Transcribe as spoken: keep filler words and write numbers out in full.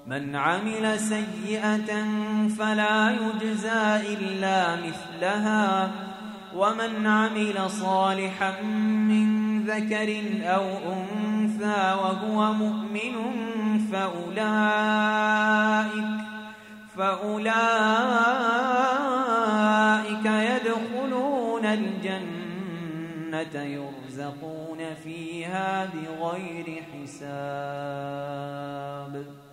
من عمل سيئة فلا يجزى إلا مثلها ومن عمل صالحا من ذكر أو أنثى وهو مؤمن فأولئك, فأولئك يدخلون الجنة يرزقون فيها بغير حساب.